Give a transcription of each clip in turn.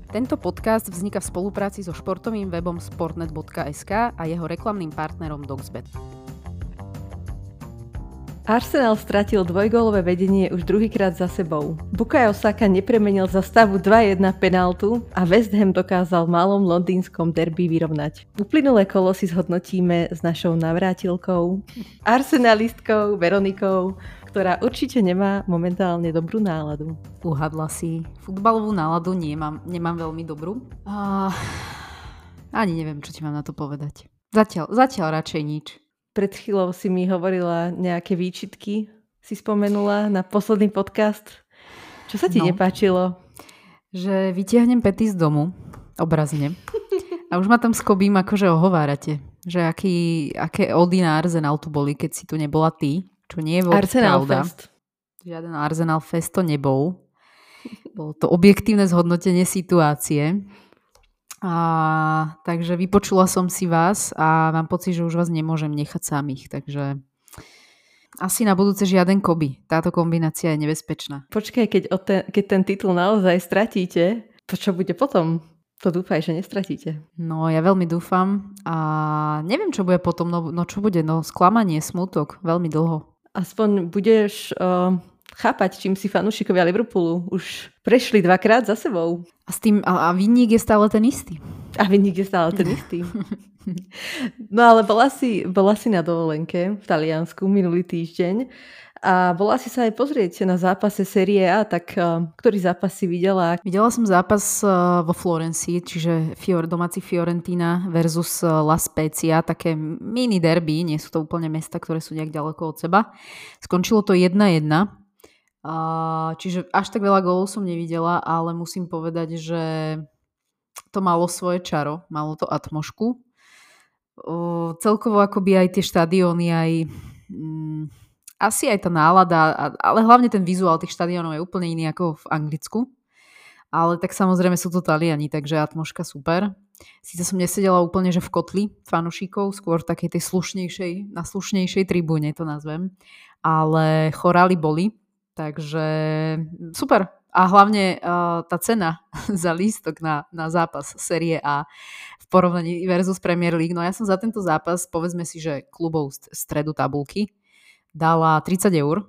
Tento podcast vzniká v spolupráci so športovým webom sportnet.sk a jeho reklamným partnerom Doxbet. Arsenal stratil dvojgólové vedenie už druhýkrát za sebou. Bukayo Saka nepremenil za stavu 2-1 penáltu a West Ham dokázal v malom londýnskom derby vyrovnať. Uplynulé kolo si zhodnotíme s našou navrátilkou, arsenalistkou Veronikou, ktorá určite nemá momentálne dobrú náladu. Uhadla si. Futbalovú náladu nemám veľmi dobrú. Ani neviem, čo ti mám na to povedať. Zatiaľ radšej nič. Pred chvíľou si mi hovorila nejaké výčitky, si spomenula na posledný podcast. Čo sa ti nepáčilo? Že vytiahnem pety z domu, obrazne. A už ma tam skobím, akože ohovárate. Že aké ody na Arsenal tu boli, keď si tu nebola ty. Čo nie je Arsenal pravda. Fest. Žiaden Arsenal Fest to nebol. Bolo to objektívne zhodnotenie situácie. Takže vypočula som si vás a mám pocit, že už vás nemôžem nechať samých. Takže asi na budúce žiaden Koby. Táto kombinácia je nebezpečná. Počkaj, keď ten titul naozaj stratíte, to čo bude potom? To dúfaj, že nestratíte. No, ja veľmi dúfam a neviem, čo bude potom. No čo bude? No, sklamanie, smútok. Veľmi dlho. Aspoň budeš chápať, čím si fanúšikovia Liverpoolu už prešli 2-krát za sebou. A vinník je stále ten istý. No ale bola si na dovolenke v Taliansku minulý týždeň a bola si sa aj pozrieť na zápase Série A, tak ktorý zápas si videla? Videla som zápas vo Florencii, čiže domáci Fiorentina versus La Spezia, také mini derby, nie sú to úplne mesta, ktoré sú nejak ďaleko od seba. Skončilo to 1-1. Čiže až tak veľa gólov som nevidela, ale musím povedať, že to malo svoje čaro, malo to atmošku. Celkovo akoby aj tie štadióny, asi aj tá nálada, ale hlavne ten vizuál tých štadiónov je úplne iný ako v Anglicku. Ale tak samozrejme sú to Taliani, takže atmoška super. Sice som nesedela úplne, že v kotli fanúšikov, skôr v takej tej na slušnejšej tribúne to nazvem, ale chorály boli. Takže super. A hlavne tá cena za lístok na zápas Série A v porovnaní versus Premier League. No ja som za tento zápas, povedzme si, že klubov stredu tabulky dala 30 eur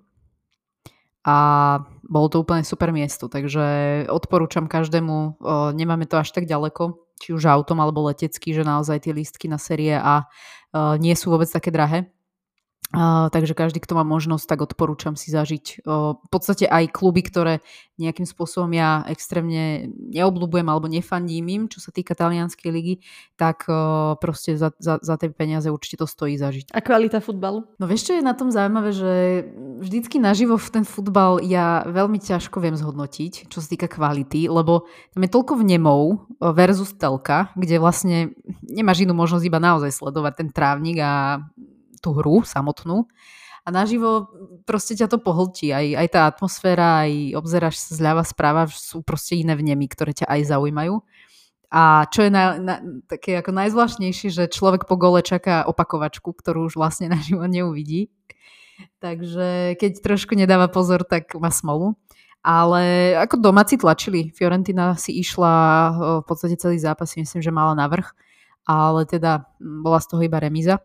a bolo to úplne super miesto. Takže odporúčam každému, nemáme to až tak ďaleko, či už autom alebo letecky, že naozaj tie lístky na Série A nie sú vôbec také drahé. Takže každý, kto má možnosť, tak odporúčam si zažiť v podstate aj kluby, ktoré nejakým spôsobom ja extrémne neobľúbujem alebo nefandím im, čo sa týka talianskej ligy, tak proste za tie peniaze určite to stojí zažiť. A kvalita futbalu? No vieš, čo je na tom zaujímavé, že vždycky naživo ten futbal ja veľmi ťažko viem zhodnotiť, čo sa týka kvality, lebo tam je toľko vnemov versus telka, kde vlastne nemáš inú možnosť iba naozaj sledovať ten trávnik a tú hru samotnú a naživo proste ťa to pohltí. Aj tá atmosféra, aj obzeráš sa zľava správa, sú proste iné vnemy, ktoré ťa aj zaujímajú. A čo je také ako najzvláštnejšie, že človek po gole čaká opakovačku, ktorú už vlastne naživo neuvidí. Takže keď trošku nedáva pozor, tak má smolu. Ale ako domáci tlačili. Fiorentina si išla v podstate celý zápas, myslím, že mala navrch, ale teda bola z toho iba remíza.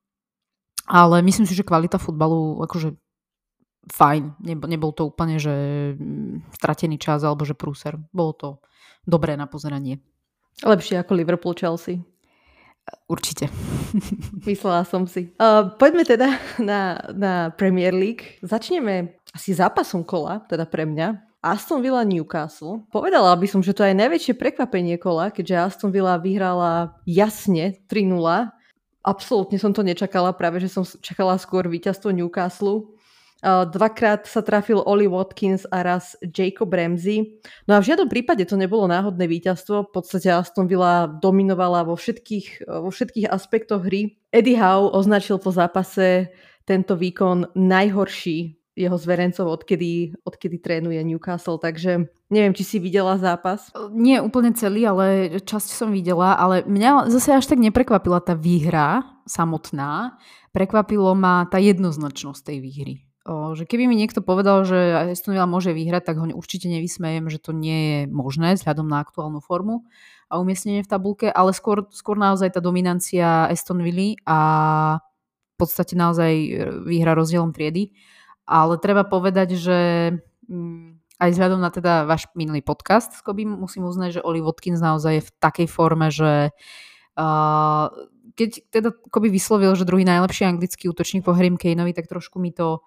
Ale myslím si, že kvalita futbalu akože fajn. Nebol to úplne, že stratený čas alebo že prúser. Bolo to dobré na pozeranie. Lepšie ako Liverpool Chelsea. Určite. Myslela som si. Poďme teda na Premier League. Začneme asi zápasom kola, teda pre mňa. Aston Villa Newcastle. Povedala by som, že to je najväčšie prekvapenie kola, keďže Aston Villa vyhrala jasne 3-0. Absolútne som to nečakala, práve že som čakala skôr víťazstvo Newcastle. Dvakrát sa trafil Oli Watkins a raz Jacob Ramsey. No a v žiadnom prípade to nebolo náhodné víťazstvo. V podstate Aston Villa dominovala vo všetkých aspektoch hry. Eddie Howe označil po zápase tento výkon najhorší jeho zverencov, odkedy trénuje Newcastle, takže neviem, či si videla zápas. Nie úplne celý, ale časť som videla, ale mňa zase až tak neprekvapila tá výhra samotná, prekvapilo ma tá jednoznačnosť tej výhry. Že keby mi niekto povedal, že Aston Villa môže vyhrať, tak ho určite nevysmejem, že to nie je možné vzhľadom na aktuálnu formu a umiestnenie v tabulke, ale skôr naozaj tá dominancia Aston Villa a v podstate naozaj výhra rozdielom triedy. Ale treba povedať, že aj vzhľadom na teda váš minulý podcast s Kobím musím uznať, že Oli Watkins naozaj je v takej forme, že keď teda Kobe vyslovil, že druhý najlepší anglický útočník po Harrym Kaneovi, tak trošku mi to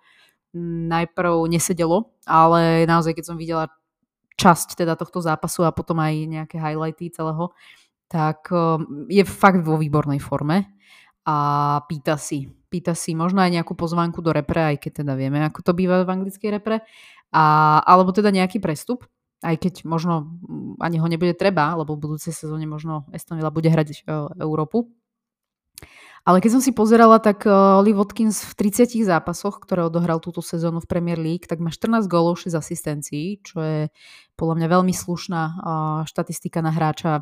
najprv nesedelo, ale naozaj keď som videla časť teda tohto zápasu a potom aj nejaké highlighty celého, tak je fakt vo výbornej forme a pýta si možno aj nejakú pozvánku do repre, aj keď teda vieme, ako to býva v anglickej repre, alebo teda nejaký prestup, aj keď možno ani ho nebude treba, lebo v budúcej sezóne možno Aston Villa bude hrať Európu. Ale keď som si pozerala, tak Oli Watkins v 30 zápasoch, ktoré odohral túto sezónu v Premier League, tak má 14 gólov, 6 asistencií, čo je podľa mňa veľmi slušná štatistika na hráča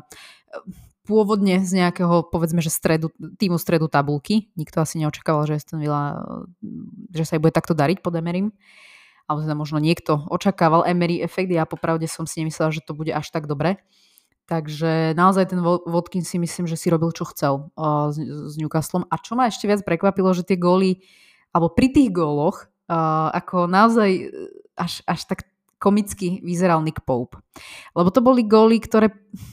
pôvodne z nejakého, povedzme, že týmu stredu tabulky. Nikto asi neočakával, že Aston Villa, že sa jej bude takto dariť pod Emerym. Ale teda možno niekto očakával Emery efekt, ja popravde som si nemyslela, že to bude až tak dobre. Takže naozaj ten Watkins si myslím, že si robil, čo chcel s Newcastlom. A čo ma ešte viac prekvapilo, že tie góly, alebo pri tých góloch, ako naozaj až tak komicky vyzeral Nick Pope. Lebo to boli góly, ktoré...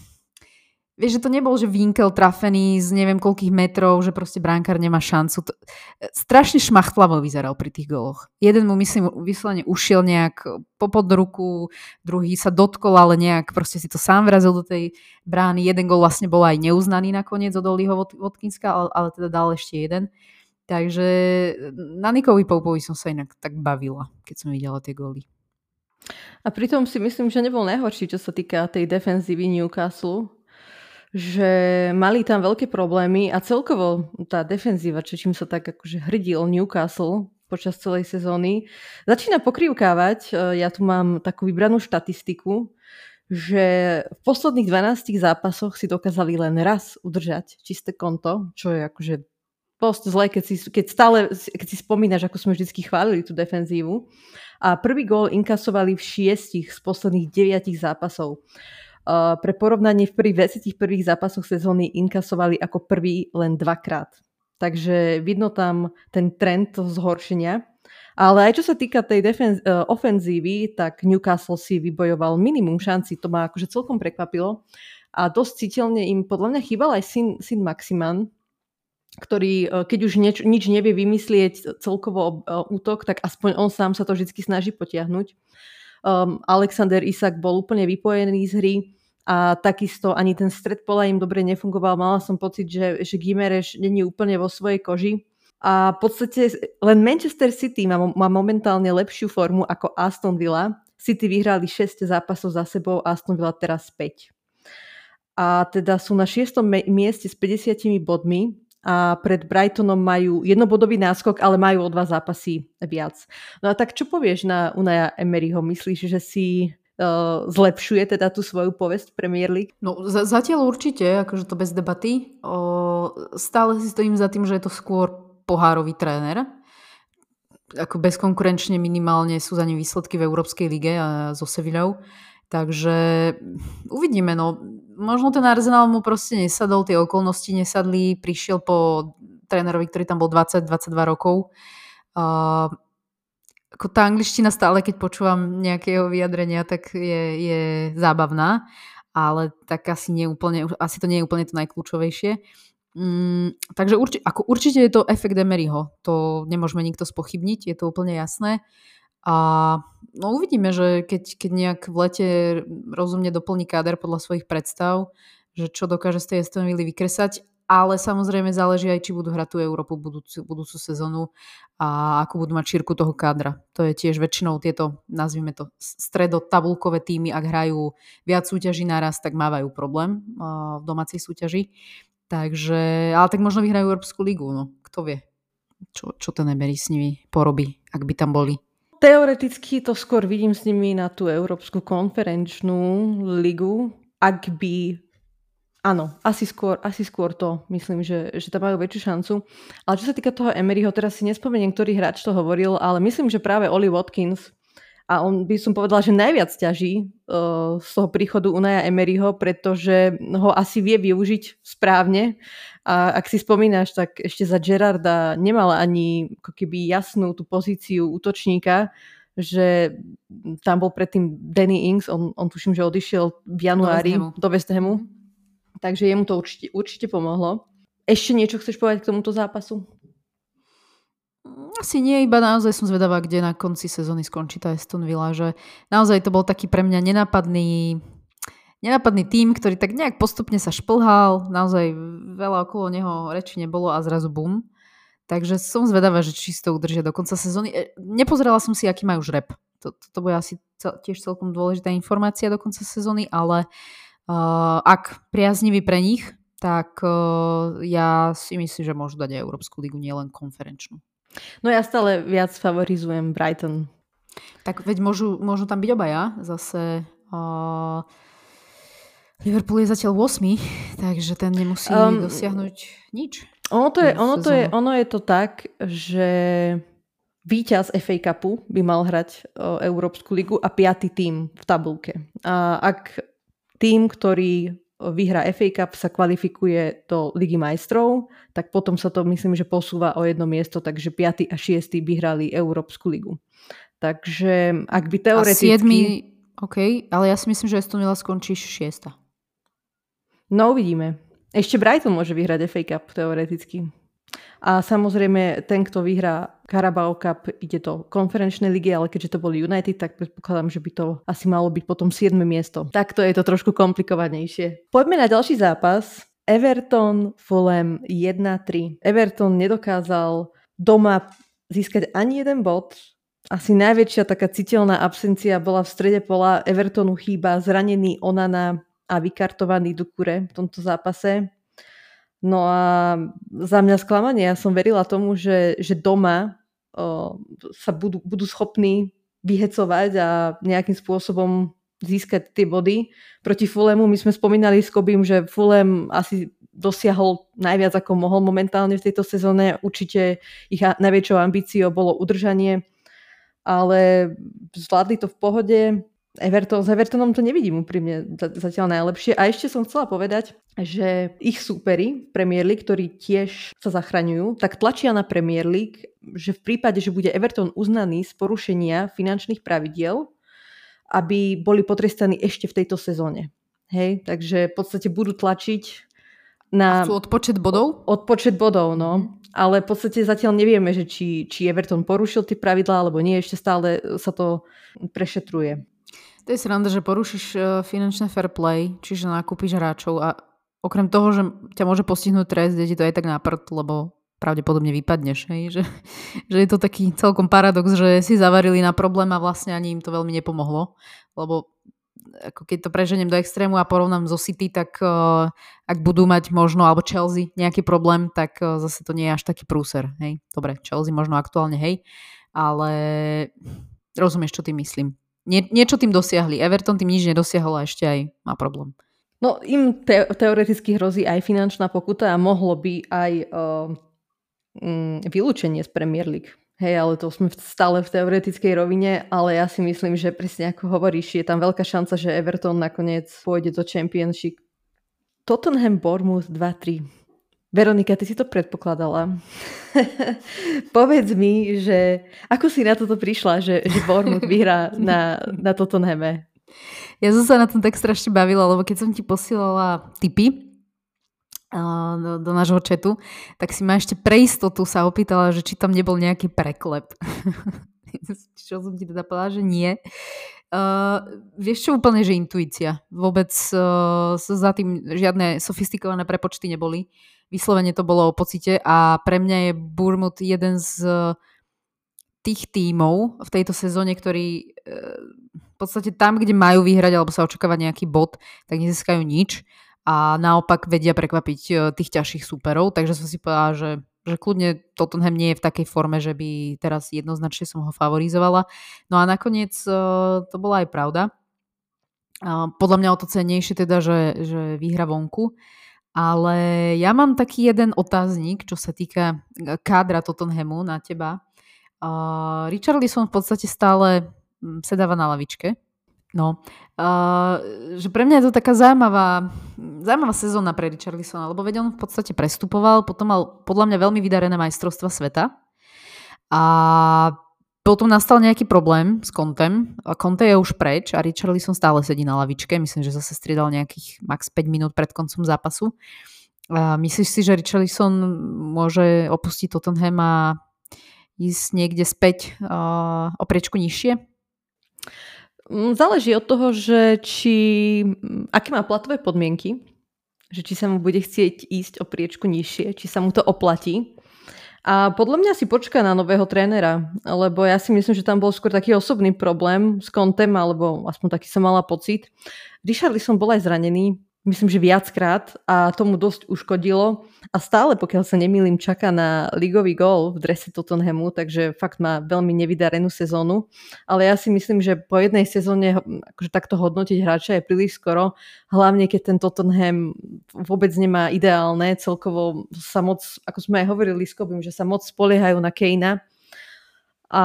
Vieš, že to nebol, že Winkel trafený z neviem koľkých metrov, že proste bránkár nemá šancu. Strašne šmachtlavo vyzeral pri tých góloch. Jeden mu, myslím, vyslovene ušiel nejak popod ruku, druhý sa dotkol, ale nejak proste si to sám vrazil do tej brány. Jeden gól vlastne bol aj neuznaný nakoniec od Oliho Watkinska, ale teda dal ešte jeden. Takže na Nickovi Popeovi som sa inak tak bavila, keď som videla tie góly. A pritom si myslím, že nebol najhorší, čo sa týka tej defenzívy Newcastle, že mali tam veľké problémy a celkovo tá defenzíva, čím sa tak akože hrdil Newcastle počas celej sezóny, začína pokrývkávať. Ja tu mám takú vybranú štatistiku, že v posledných 12 zápasoch si dokázali len raz udržať čisté konto, čo je akože dosť zle, keď si spomínaš, ako sme vždy chválili tú defenzívu. A prvý gól inkasovali v 6 z posledných 9 zápasov. Pre porovnanie v prvých 21 zápasoch sezóny inkasovali ako prvý len 2-krát. Takže vidno tam ten trend toho zhoršenia. Ale aj čo sa týka tej ofenzívy, tak Newcastle si vybojoval minimum šanci. To ma akože celkom prekvapilo. A dosť citeľne im podľa mňa chýbal aj syn Maximan, ktorý, keď už nič nevie vymyslieť celkovo útok, tak aspoň on sám sa to vždy snaží potiahnuť. Alexander Isak bol úplne vypojený z hry a takisto ani ten stred pola im dobre nefungoval. Mala som pocit, že Gimereš není úplne vo svojej koži. A v podstate len Manchester City má momentálne lepšiu formu ako Aston Villa. City vyhrali 6 zápasov za sebou, Aston Villa teraz 5. A teda sú na 6. mieste s 50 bodmi a pred Brightonom majú jednobodový náskok, ale majú o 2 zápasy viac. No a tak čo povieš na Unaia Emeryho? Myslíš, že si zlepšuje teda tú svoju povesť Premier League? No zatiaľ určite, akože to bez debaty. Stále si stojím za tým, že je to skôr pohárový tréner. Ako bezkonkurenčne minimálne sú za ním výsledky v Európskej lige a so Sevillou. Takže uvidíme, no. Možno ten Arsenal mu proste nesadol, tie okolnosti nesadli, prišiel po trénerovi, ktorý tam bol 20-22 rokov. Ako tá angličtina stále, keď počúvam nejaké jeho vyjadrenia, tak je zábavná, ale tak asi to nie je úplne to najkľúčovejšie. Takže určite je to efekt Emeryho, to nemôžeme nikto spochybniť, je to úplne jasné. A no uvidíme, že keď nejak v lete rozumne doplní káder podľa svojich predstav, že čo dokáže z tej Aston Villa vykresať, ale samozrejme záleží aj, či budú hrať tú Európu budúcu sezónu a ako budú mať šírku toho kádra. To je tiež väčšinou tieto, nazvime to, stredotabulkové týmy, ak hrajú viac súťaží naraz, tak mávajú problém v domácej súťaži. Takže, ale tak možno vyhrajú Európsku ligu, no kto vie, čo ten Emery s nimi porobí, ak by tam boli. Teoreticky to skôr vidím s nimi na tú Európsku konferenčnú ligu, ak by Áno, asi skôr to. Myslím, že tam majú väčšiu šancu. Ale čo sa týka toho Emeryho, teraz si nespomeniem, ktorý hráč to hovoril, ale myslím, že práve Oli Watkins, a on by som povedala, že najviac ťaží z toho príchodu Unaja Emeryho, pretože ho asi vie využiť správne. A ak si spomínaš, tak ešte za Gerrarda nemala ani ako keby jasnú tú pozíciu útočníka, že tam bol predtým Danny Ings, on tuším, že odišiel v januári do West Hamu. Takže jemu to určite pomohlo. Ešte niečo chceš povedať k tomuto zápasu? Asi nie, iba naozaj som zvedavá, kde na konci sezóny skončí tá Aston Villa, že naozaj to bol taký pre mňa nenápadný tím, ktorý tak nejak postupne sa šplhal, naozaj veľa okolo neho reči nebolo a zrazu bum. Takže som zvedavá, že či si to udržia do konca sezóny. Nepozerala som si, aký majú žreb. To bude asi tiež celkom dôležitá informácia do konca sezóny, ale ak priaznivý pre nich, tak ja si myslím, že môžu dať aj Európsku ligu, nielen konferenčnú. No ja stále viac favorizujem Brighton. Tak veď môžu tam byť obaja. Zase Liverpool je zatiaľ 8, takže ten nemusí dosiahnuť nič. Ono je to tak, že víťaz FA Cupu by mal hrať Európsku ligu a 5. tím v tabulke. A ak tím, ktorý vyhrá FA Cup, sa kvalifikuje do Ligy majstrov, tak potom sa to myslím, že posúva o jedno miesto, takže 5. a 6. by hrali Európsku ligu. Takže ak by teoreticky... A 7. OK, ale ja si myslím, že Aston Villa skončí 6. No uvidíme. Ešte Brighton môže vyhrať FA Cup teoreticky. A samozrejme, ten, kto vyhrá Carabao Cup, ide do konferenčnej ligy, ale keďže to boli United, tak predpokladám, že by to asi malo byť potom 7. miesto. Takto je to trošku komplikovanejšie. Poďme na ďalší zápas. Everton Fulham 1-3. Everton nedokázal doma získať ani jeden bod. Asi najväčšia taká citeľná absencia bola v strede pola. Evertonu chýba zranený Onana a vykartovaný Doucouré v tomto zápase. No a za mňa sklamanie, ja som verila tomu, že doma sa budú schopní vyhecovať a nejakým spôsobom získať tie body. Proti Fulhamu my sme spomínali s Kobým, že Fulham asi dosiahol najviac ako mohol momentálne v tejto sezóne. Určite ich najväčšou ambíciou bolo udržanie, ale zvládli to v pohode. S Evertonom to nevidím úprimne zatiaľ najlepšie. A ešte som chcela povedať, že ich súperi Premier League, ktorí tiež sa zachraňujú, tak tlačia na Premier League, že v prípade, že bude Everton uznaný z porušenia finančných pravidiel, aby boli potrestaní ešte v tejto sezóne. Hej, takže v podstate budú tlačiť na... Chcú odpočet bodov? Odpočet bodov, no. Ale v podstate zatiaľ nevieme, že či Everton porušil tie pravidlá, alebo nie, ešte stále sa to prešetruje. To je sranda, že porušíš finančné fair play, čiže nakúpiš hráčov a okrem toho, že ťa môže postihnúť trest, je ti to aj tak na prd, lebo pravdepodobne vypadneš. Hej? Že je to taký celkom paradox, že si zavarili na problém a vlastne ani im to veľmi nepomohlo. Lebo ako keď to preženiem do extrému a porovnám so City, tak ak budú mať možno, alebo Chelsea nejaký problém, tak zase to nie je až taký prúser. Hej? Dobre, Chelsea možno aktuálne, hej, ale rozumieš, čo tým myslím. Niečo tým dosiahli. Everton tým nič nedosiahol a ešte aj má problém. No im teoreticky hrozí aj finančná pokuta a mohlo by aj vylúčenie z Premier League. Hej, ale to sme stále v teoretickej rovine, ale ja si myslím, že presne ako hovoríš, je tam veľká šanca, že Everton nakoniec pôjde do Championship. Tottenham Bournemouth 2-3. Veronika, ty si to predpokladala. Povedz mi, že ako si na toto prišla, že Bournemouth vyhrá na Tottenhame? Ja som sa na tom tak strašne bavila, lebo keď som ti posielala tipy do nášho chatu, tak si ma ešte pre istotu sa opýtala, že či tam nebol nejaký preklep. Čo som ti teda povedala, že nie. Vieš čo, úplne, že intuícia. Vôbec za tým žiadne sofistikované prepočty neboli. Vyslovene to bolo o pocite a pre mňa je Bournemouth jeden z tých tímov v tejto sezóne, ktorý v podstate tam, kde majú vyhrať alebo sa očakáva nejaký bod, tak nezískajú nič a naopak vedia prekvapiť tých ťažších súperov, takže som si povedala, že kľudne Tottenham nie je v takej forme, že by teraz jednoznačne som ho favorizovala. No a nakoniec to bola aj pravda. Podľa mňa o to cennejšie teda, že vyhra vonku. Ale ja mám taký jeden otáznik, čo sa týka kádra Tottenhamu na teba. Richarlison v podstate stále sedáva na lavičke. No, že pre mňa je to taká zaujímavá sezóna pre Richarlisona, lebo veď on v podstate prestupoval, potom mal podľa mňa veľmi vydarené majstrovstva sveta a potom nastal nejaký problém s Contem a Conte je už preč a Richarlison stále sedí na lavičke. Myslím, že zase striedal nejakých max 5 minút pred koncom zápasu. Myslíš si, že Richarlison môže opustiť Tottenham a ísť niekde späť o priečku nižšie? Záleží od toho, že aké má platové podmienky, že či sa mu bude chcieť ísť o priečku nižšie, či sa mu to oplatí. A podľa mňa si počká na nového trénera, lebo ja si myslím, že tam bol skôr taký osobný problém s Contem, alebo aspoň taký som mala pocit. Richarlison bol aj zranený, myslím, že viackrát a tomu dosť uškodilo a stále, pokiaľ sa nemýlim, čaká na ligový gól v drese Tottenhamu, takže fakt má veľmi nevydarenú sezónu. Ale ja si myslím, že po jednej sezóne akože takto hodnotiť hráča je príliš skoro, hlavne keď ten Tottenham vôbec nemá ideálne, celkovo sa moc, ako sme aj hovorili s Kobym, že sa moc spoliehajú na Kanea a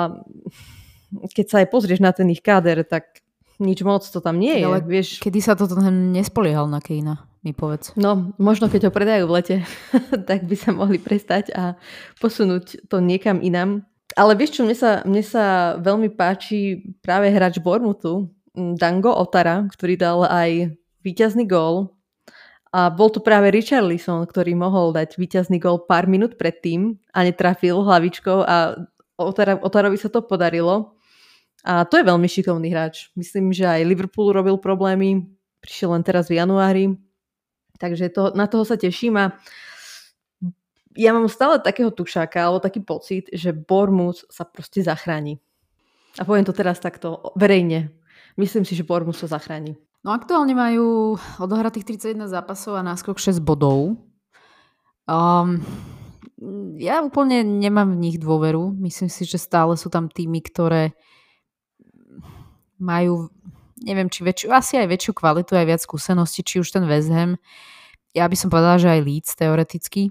keď sa aj pozrieš na ten ich káder, tak nič moc to tam nie je. Ale vieš. Kedy sa to nespoliehal na Kanea, mi povedz. No, možno keď ho predajú v lete, tak by sa mohli prestať a posunúť to niekam inam. Ale vieš čo, mne sa veľmi páči práve hráč Bournemouthu, Dango Otara, ktorý dal aj víťazný gól. A bol to práve Richarlison, ktorý mohol dať víťazný gól pár minút predtým a netrafil hlavičkou a Otarovi sa to podarilo. A to je veľmi šikovný hráč. Myslím, že aj Liverpool robil problémy. Prišiel len teraz v januári. Takže na toho sa teším. A ja mám stále takého tušáka, alebo taký pocit, že Bournemouth sa proste zachráni. A poviem to teraz takto verejne. Myslím si, že Bournemouth sa zachráni. No aktuálne majú odohratých 31 zápasov a náskok 6 bodov. Ja úplne nemám v nich dôveru. Myslím si, že stále sú tam týmy, ktoré majú, neviem, či asi aj väčšiu kvalitu, aj viac skúseností, či už ten West Ham. Ja by som povedala, že aj Leeds teoreticky.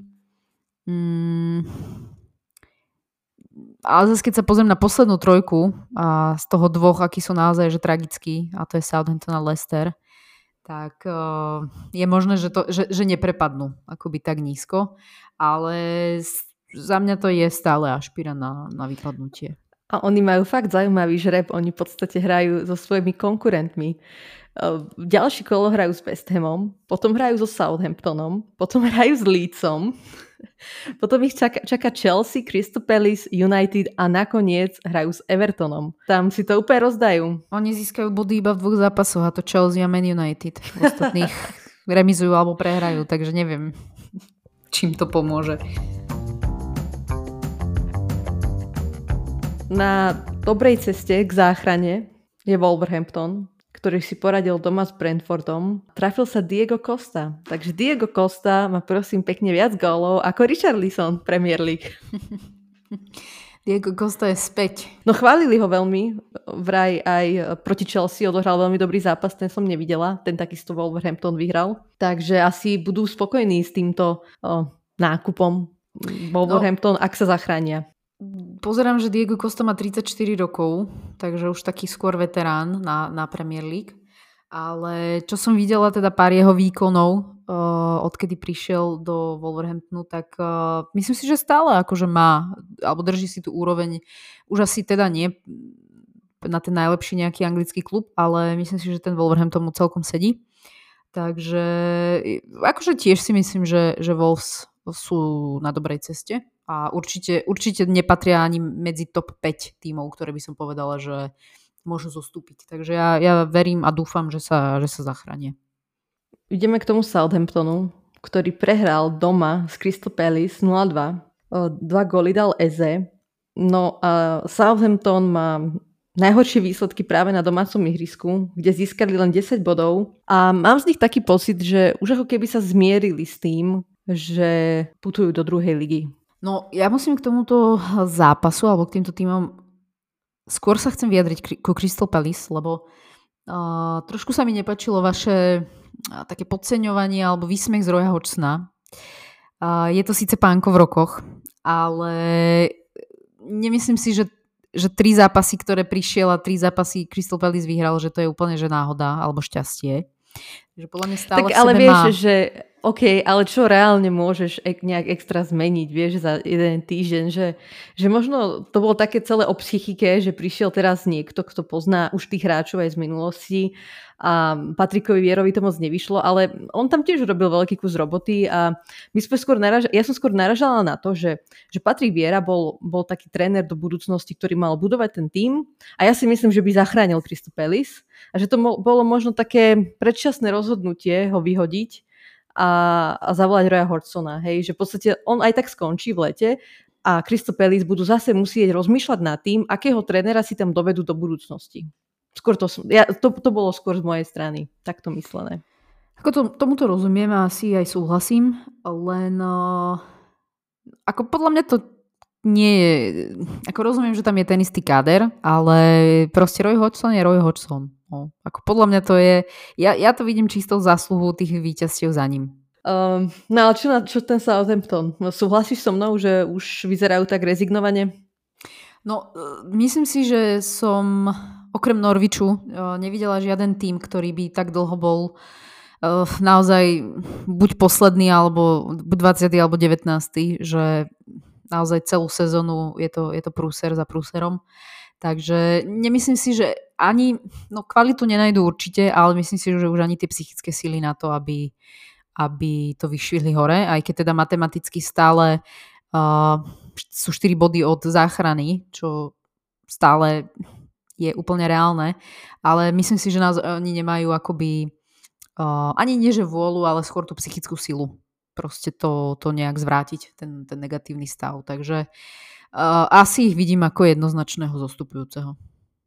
Ale zase, keď sa pozriem na poslednú trojku a z toho dvoch, akí sú naozaj že tragickí, a to je Southampton a Leicester, tak je možné, že neprepadnú akoby tak nízko, ale za mňa to je stále ašpira na vypadnutie. A oni majú fakt zaujímavý žreb, oni v podstate hrajú so svojimi konkurentmi. Ďalší kolo hrajú s West Hamom, potom hrajú so Southamptonom, potom hrajú s Leedsom, potom ich čaká Chelsea, Crystal Palace, United a nakoniec hrajú s Evertonom. Tam si to úplne rozdajú. Oni získajú body iba v 2 zápasoch, a to Chelsea a Man United. V ostatných remizujú alebo prehrajú, takže neviem, čím to pomôže. Na dobrej ceste k záchrane je Wolverhampton, ktorý si poradil doma s Brentfordom. Trafil sa Diego Costa. Takže Diego Costa má prosím pekne viac gólov ako Richarlison v Premier League. Diego Costa je späť. No chválili ho veľmi. Vraj aj proti Chelsea odohral veľmi dobrý zápas, ten som nevidela. Ten takisto Wolverhampton vyhral. Takže asi budú spokojní s týmto nákupom Wolverhampton, ak sa zachránia. Pozerám, že Diego Costa má 34 rokov, takže už taký skôr veterán na Premier League. Ale čo som videla teda pár jeho výkonov, odkedy prišiel do Wolverhamptonu, tak myslím si, že stále akože má, alebo drží si tú úroveň, už asi teda nie na ten najlepší nejaký anglický klub, ale myslím si, že ten Wolverhampton mu celkom sedí. Takže akože tiež si myslím, že Wolves sú na dobrej ceste a určite nepatria ani medzi top 5 tímov, ktoré by som povedala, že môžu zostúpiť. Takže ja verím a dúfam, že sa zachránia. Ideme k tomu Southamptonu, ktorý prehral doma s Crystal Palace 0-2. 2 góly dal Eze. No a Southampton má najhoršie výsledky práve na domácom ihrisku, kde získali len 10 bodov. A mám z nich taký pocit, že už ako keby sa zmierili s tým, že putujú do druhej ligy. No, ja musím k tomuto zápasu alebo k týmto týmom skôr sa chcem vyjadriť ku Crystal Palace, lebo Trošku sa mi nepáčilo vaše také podceňovanie alebo výsmech z Roya Hodgsona. Je to síce pánko v rokoch, ale nemyslím si, že 3 zápasy, ktoré prišiel a 3 zápasy Crystal Palace vyhral, že to je úplne že náhoda alebo šťastie. Že podľa mňa stále tak ale vieš, že OK, ale čo reálne môžeš nejak extra zmeniť, vieš, za jeden týždeň, že možno to bolo také celé o psychike, že prišiel teraz niekto, kto pozná už tých hráčov aj z minulosti a Patrickovi Vierovi to moc nevyšlo, ale on tam tiež robil veľký kus roboty a ja som skôr naražala na to, že Patrick Vieira bol taký tréner do budúcnosti, ktorý mal budovať ten tím a ja si myslím, že by zachránil Crystal Palace a že to bolo možno také predčasné rozhodnutie ho vyhodiť a zavolať Roya Hodgsona, hej, že v podstate on aj tak skončí v lete a Crystal Palace budú zase musieť rozmýšľať nad tým, akého trénera si tam dovedú do budúcnosti. Skôr to bolo skôr z mojej strany, takto myslené. Tomuto rozumiem a asi aj súhlasím, len ako podľa mňa to nie je, ako rozumiem, že tam je ten istý káder, ale proste Roy Hodgson je Roy Hodgson. No, ako podľa mňa to je, ja to vidím čistou zásluhu tých víťazstiev za ním. No ale čo ten Southampton? Súhlasíš so mnou, že už vyzerajú tak rezignovane? No, myslím si, že som okrem Norwichu nevidela žiaden tím, ktorý by tak dlho bol naozaj buď posledný, alebo buď 20. alebo 19. že naozaj celú sezónu je to prúser za prúserom. Takže nemyslím si, že ani kvalitu nenajdú určite, ale myslím si, že už ani tie psychické síly na to, aby to vyšvihli hore, aj keď teda matematicky stále sú 4 body od záchrany, čo stále je úplne reálne, ale myslím si, že nás oni nemajú akoby ani nie že vôľu, ale skôr tú psychickú silu proste to nejak zvrátiť, ten negatívny stav. Takže asi ich vidím ako jednoznačného zostupujúceho.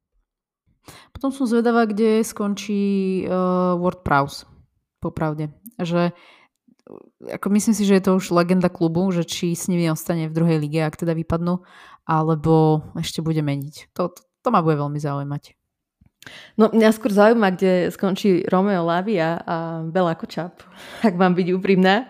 Potom som zvedavá, kde skončí Ward-Prowse, popravde. Že ako myslím si, že je to už legenda klubu, že či s nimi ostane v druhej lige, ak teda vypadnú, alebo ešte bude meniť. To ma bude veľmi zaujímať. No mňa skôr zaujíma, kde skončí Romeo Lavia a Bella Kočap, ak mám byť úprimná.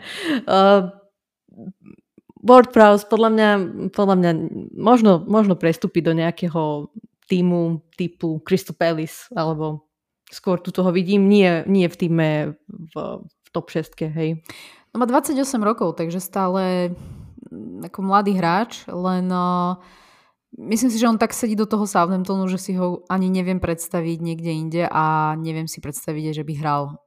Ward-Prowse podľa mňa možno prestúpiť do nejakého týmu typu Crystal Palace, alebo skôr tu toho vidím, nie v týme v top 6, hej. No má 28 rokov, takže stále ako mladý hráč, len myslím si, že on tak sedí do toho Southamptonu, že si ho ani neviem predstaviť niekde inde a neviem si predstaviť, že by hral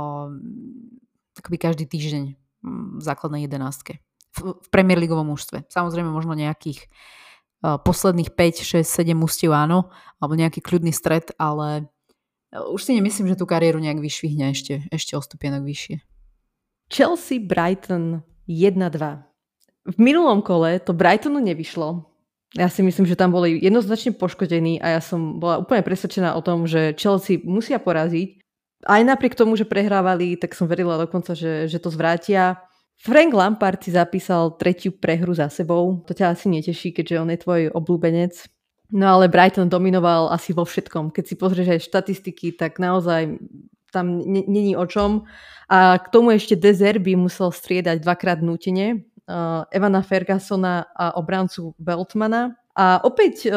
akoby každý týždeň v základnej 11. v Premier Leagueovom mužstve. Samozrejme možno nejakých posledných 5, 6, 7 mužstiev áno, alebo nejaký kľudný stred, ale už si nemyslím, že tú kariéru nejak vyšvihne ešte o stupienok vyššie. Chelsea Brighton 1-2. V minulom kole to Brightonu nevyšlo. Ja si myslím, že tam boli jednoznačne poškodení a ja som bola úplne presvedčená o tom, že Chelsea musia poraziť. Aj napriek tomu, že prehrávali, tak som verila dokonca, že to zvrátia. Frank Lampard si zapísal 3. prehru za sebou. To ťa asi neteší, keďže on je tvoj obľúbenec. No ale Brighton dominoval asi vo všetkom. Keď si pozrieš aj štatistiky, tak naozaj tam není o čom. A k tomu ešte De Zerbi musel striedať 2-krát nútene Evana Fergusona a obrancu Veltmana. A opäť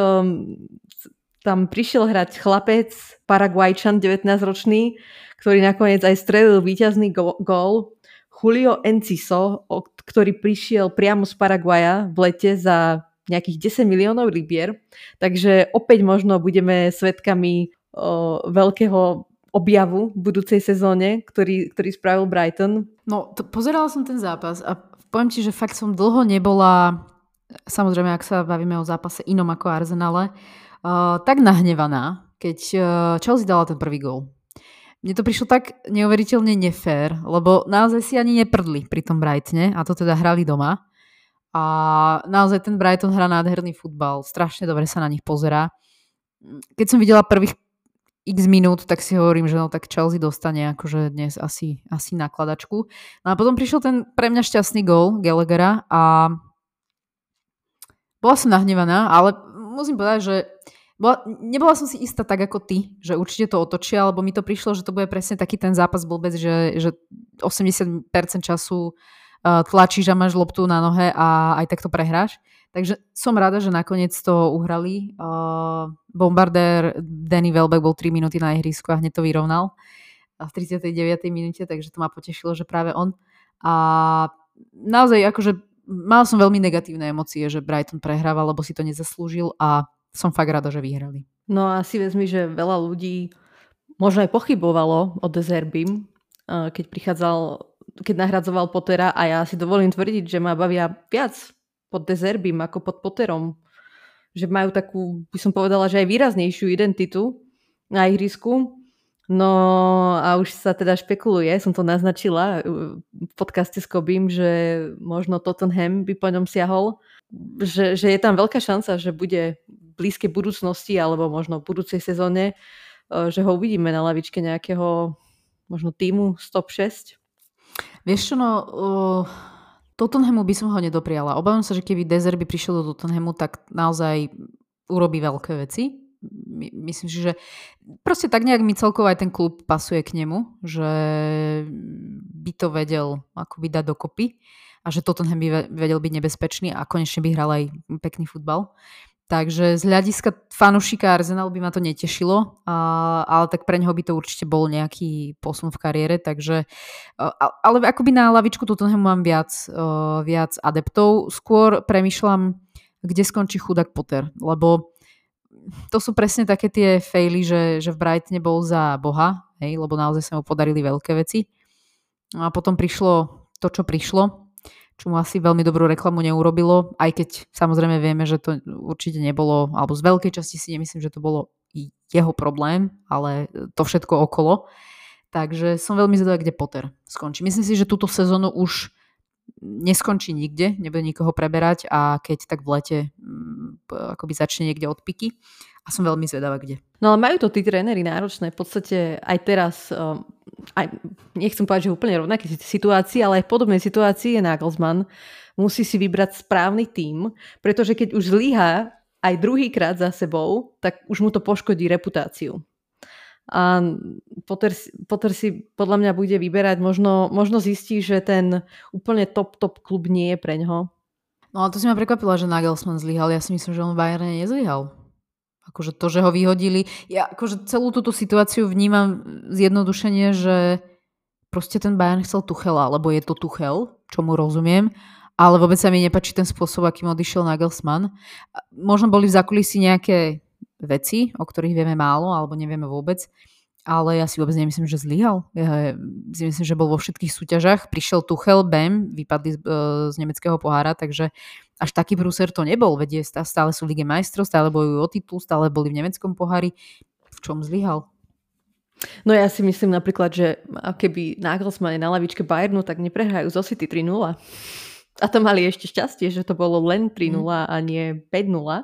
tam prišiel hrať chlapec, Paraguajčan, 19-ročný, ktorý nakoniec aj strelil víťazný gól. Julio Enciso, ktorý prišiel priamo z Paraguaja v lete za nejakých 10 miliónov libier. Takže opäť možno budeme svedkami veľkého objavu v budúcej sezóne, ktorý spravil Brighton. No, pozerala som ten zápas a poviem ti, že fakt som dlho nebola, samozrejme, ak sa bavíme o zápase inom ako Arsenale, tak nahnevaná, keď Chelsea dala ten prvý gól. Mne to prišlo tak neuveriteľne nefér, lebo naozaj si ani neprdli pri tom Brightone, a to teda hrali doma. A naozaj ten Brighton hrá nádherný futbal, strašne dobre sa na nich pozerá. Keď som videla prvých x minút, tak si hovorím, že no tak Chelsea dostane akože dnes asi nakladačku. No a potom prišiel ten pre mňa šťastný gól Gallaghera a bola som nahnevaná, ale musím povedať, že Nebola som si istá tak ako ty, že určite to otočia, lebo mi to prišlo, že to bude presne taký ten zápas blbec, že 80% času tlačíš a máš loptu na nohe a aj tak to prehráš. Takže som rada, že nakoniec to uhrali. Bombardér Danny Welbeck bol 3 minúty na ihrisku a hneď to vyrovnal v 39. minúte, takže to ma potešilo, že práve on. A naozaj akože mal som veľmi negatívne emócie, že Brighton prehrával, lebo si to nezaslúžil a som fakt rada, že vyhrali. No a si vezmi, že veľa ľudí možno aj pochybovalo o De Zerbim, keď nahradzoval Pottera a ja si dovolím tvrdiť, že ma bavia viac pod De Zerbim ako pod Potterom. Že majú takú, by som povedala, že aj výraznejšiu identitu na ihrisku. No a už sa teda špekuluje, som to naznačila v podcaste s Kobím, že možno Tottenham by po ňom siahol, že je tam veľká šanca, že bude v blízkej budúcnosti alebo možno v budúcej sezóne, že ho uvidíme na lavičke nejakého možno týmu z top 6. Vieš čo, Tottenhamu by som ho nedopriala. Obávam sa, že keby De Zerbi prišiel do Tottenhamu, tak naozaj urobí veľké veci. Myslím si, že proste tak nejak mi celkovo aj ten klub pasuje k nemu, že by to vedel akoby dať dokopy a že Tottenham by vedel byť nebezpečný a konečne by hral aj pekný futbal. Takže z hľadiska fanúšika Arsenalu by ma to netešilo, ale tak pre neho by to určite bol nejaký posun v kariére, takže ale akoby na lavičku Tottenhamu mám viac adeptov. Skôr premýšľam, kde skončí chudák Potter, lebo to sú presne také tie faily, že v Brightone bol za Boha, hej, lebo naozaj sa mu podarili veľké veci. A potom prišlo to, čo prišlo, čo mu asi veľmi dobrú reklamu neurobilo, aj keď samozrejme vieme, že to určite nebolo, alebo z veľkej časti si nemyslím, že to bolo jeho problém, ale to všetko okolo. Takže som veľmi zvedavá, kde Potter skončí. Myslím si, že túto sezónu už neskončí nikde, nebude nikoho preberať a keď tak v lete akoby začne niekde od piky a som veľmi zvedavá, kde. No ale majú to tí tréneri náročné, v podstate aj teraz, nechcem povedať, že úplne rovnaké situácii, ale aj v podobnej situácii je Nagelsmann. Musí si vybrať správny tím, pretože keď už zlyhá aj druhýkrát za sebou, tak už mu to poškodí reputáciu. A Potter si podľa mňa bude vyberať, možno zistí, že ten úplne top klub nie je pre ňoho. No ale to si ma prekvapila, že Nagelsmann zlyhal. Ja si myslím, že on v Bayerne nezlyhal. Akože to, že ho vyhodili. Ja akože celú túto situáciu vnímam zjednodušenie, že proste ten Bayern chcel Tuchela, lebo je to Tuchel, čo mu rozumiem, ale vôbec sa mi nepáči ten spôsob, akým odišiel Nagelsmann. Možno boli v zákulisí nejaké veci, o ktorých vieme málo alebo nevieme vôbec, ale ja si vôbec nemyslím, že zlyhal. Ja si myslím, že bol vo všetkých súťažách. Prišiel Tuchel, vypadli z nemeckého pohára, takže až taký prúser to nebol. Vedie, stále sú v Lige majstrov, stále bojujú o titul, stále boli v nemeckom pohári. V čom zlyhal? No ja si myslím napríklad, že keby Nagelsmann je na lavičke Bayernu, tak neprehrajú zo City 3-0. A to mali ešte šťastie, že to bolo len 3-0 a nie 5-0.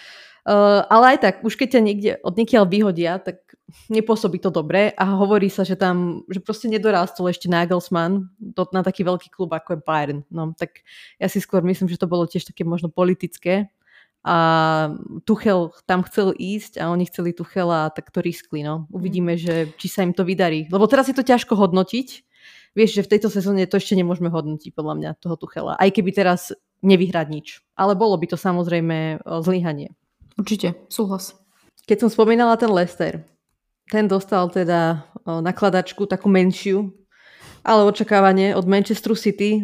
Ale aj tak, už keď ťa niekde odniekiaľ vyhodia, tak nepôsobí to dobre a hovorí sa, že proste nedorástol ešte Nagelsmann na taký veľký klub, ako je Bayern. No, tak ja si skôr myslím, že to bolo tiež také možno politické a Tuchel tam chcel ísť a oni chceli Tuchela, tak to riskli. No. Uvidíme, že či sa im to vydarí. Lebo teraz je to ťažko hodnotiť. Vieš, že v tejto sezóne to ešte nemôžeme hodnotiť, podľa mňa, toho Tuchela. Aj keby teraz nevyhrať nič. Ale bolo by to samozrejme zlyhanie. Určite, súhlas. Keď som spomínala ten Leicester, ten dostal teda nakladačku takú menšiu, ale očakávanie od Manchesteru City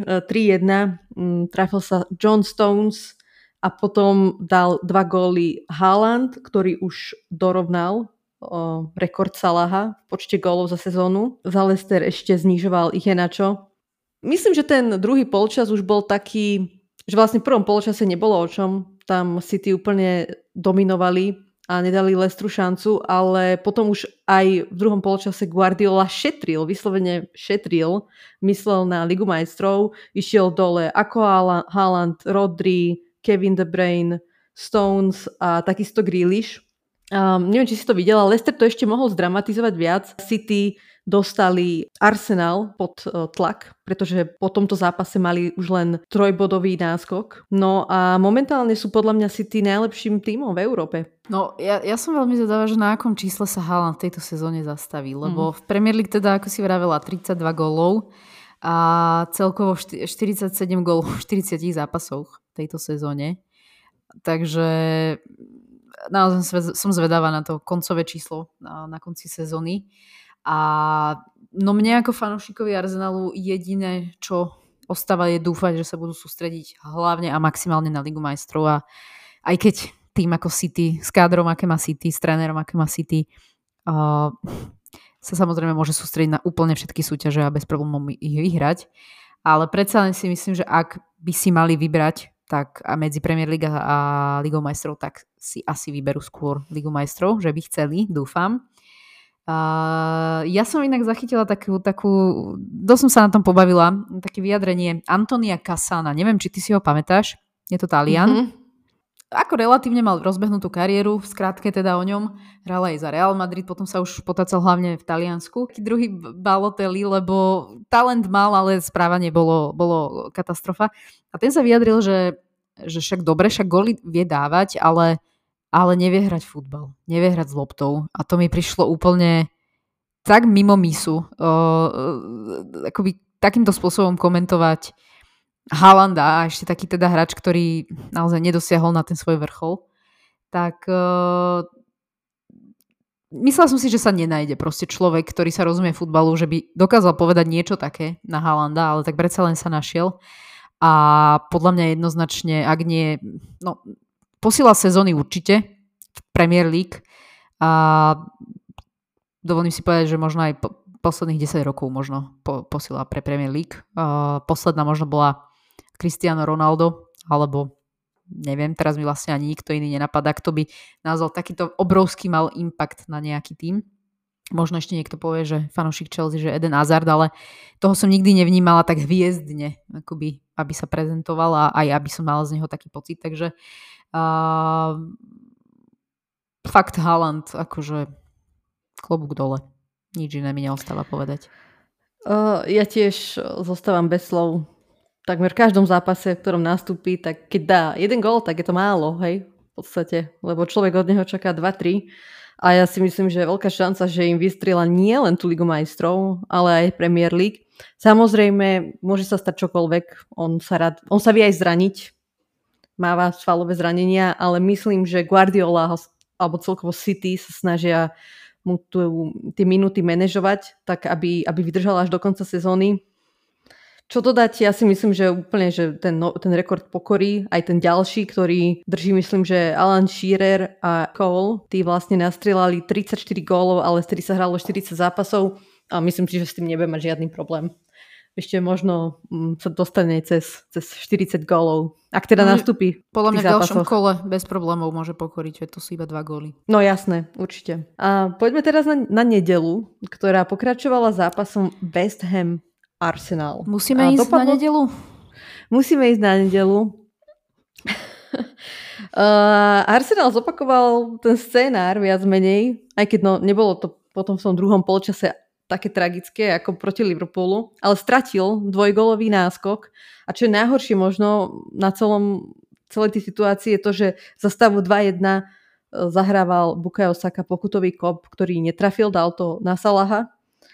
3-1. Trafil sa John Stones a potom dal 2 góly Haaland, ktorý už dorovnal rekord Salaha v počte gólov za sezónu. Za Leicester ešte znižoval ich Iheanacho. Myslím, že ten druhý polčas už bol taký, že vlastne v prvom polčase nebolo o čom. Tam City úplne dominovali a nedali Leicesteru šancu, ale potom už aj v druhom polčase Guardiola vyslovene šetril, myslel na Ligu majstrov, išiel dole ako Haaland, Rodri, Kevin De Bruyne, Stones a takisto Grealish. Neviem, či si to videla, Leicester to ešte mohol zdramatizovať viac. City dostali Arsenal pod tlak, pretože po tomto zápase mali už len 3-bodový náskok. No a momentálne sú podľa mňa City najlepším tímom v Európe. No, ja som veľmi zvedavá, že na akom čísle sa Haaland v tejto sezóne zastaví, lebo v Premier League teda, ako si vravela, 32 gólov a celkovo 47 gólov v 40 zápasoch v tejto sezóne. Takže naozaj som zvedavá na to koncové číslo na konci sezóny. A no mne ako fanúšikovi Arsenalu jediné, čo ostáva, je dúfať, že sa budú sústrediť hlavne a maximálne na Ligu majstrov. A aj keď tým ako City, s kádrom, aké má City, s trénerom, aké má City, sa samozrejme môže sústrediť na úplne všetky súťaže a bez problémov ich vyhrať. Ale predsa len si myslím, že ak by si mali vybrať tak a medzi Premier League a Ligou majstrov, tak si asi vyberú skôr Ligu majstrov, že by chceli, dúfam. Ja som inak zachytila takú dosť som sa na tom pobavila, také vyjadrenie Antonia Cassana. Neviem, či ty si ho pamätáš. Je to Talian. Mm-hmm. Ako relatívne mal rozbehnutú kariéru, v skratke teda o ňom, hral aj za Real Madrid, potom sa už potácal hlavne v Taliansku. Druhý Balotelli, lebo talent mal, ale správanie bolo katastrofa. A ten sa vyjadril, že však dobre, však góly vie dávať, ale nevie hrať futbal, nevie hrať s loptou. A to mi prišlo úplne tak mimo misu. Akoby takýmto spôsobom komentovať Haalanda a ešte taký teda hráč, ktorý naozaj nedosiahol na ten svoj vrchol, tak myslela som si, že sa nenájde proste človek, ktorý sa rozumie futbalu, že by dokázal povedať niečo také na Haalanda, ale tak predsa len sa našiel a podľa mňa jednoznačne, ak nie, no posiela sezóny určite v Premier League a dovolím si povedať, že možno aj posledných 10 rokov možno posiela pre Premier League. Posledná možno bola Cristiano Ronaldo, alebo neviem, teraz mi vlastne ani nikto iný nenapadá, kto by nazval takýto obrovský mal impact na nejaký tím. Možno ešte niekto povie, že fanúšik Chelsea, že Eden Hazard, ale toho som nikdy nevnímala tak hviezdne, akoby, aby sa prezentoval a aj aby som mala z neho taký pocit. Takže fakt Haaland, akože klobúk dole. Nič iné mi neostáva povedať. Ja tiež zostávam bez slov. Takmer v každom zápase, v ktorom nastúpi, tak keď dá jeden gól, tak je to málo, hej, v podstate. Lebo človek od neho čaká 2-3. A ja si myslím, že je veľká šanca, že im vystrieľa nie len tú Ligu majstrov, ale aj Premier League. Samozrejme, môže sa stať čokoľvek. On sa vie aj zraniť. Máva svalové zranenia, ale myslím, že Guardiola alebo celkovo City sa snažia mu tie minúty manažovať, tak aby vydržal až do konca sezóny. Čo dodať, ja si myslím, že úplne, že ten rekord pokorí aj ten ďalší, ktorý drží, myslím, že Alan Shearer a Cole, tí vlastne nastrieľali 34 gólov, ale vtedy sa hralo 40 zápasov a myslím si, že s tým nebude mať žiadny problém. Ešte možno sa dostane cez 40 gólov, ak teda nastúpi. Podľa mňa v ďalšom kole bez problémov môže pokoriť, že to sú iba 2 góly. No jasné, určite. A poďme teraz na nedeľu, ktorá pokračovala zápasom West Ham Arsenal. Musíme ísť na nedeľu? Musíme ísť na nedeľu. Arsenal zopakoval ten scénár viac menej, aj keď nebolo to potom v tom druhom polčase také tragické ako proti Liverpoolu, ale stratil dvojgólový náskok a čo je najhoršie možno na celej tej situácii je to, že za stavu 2-1 zahrával Bukayo Saka pokutový kop, ktorý netrafil, dal to na Salaha.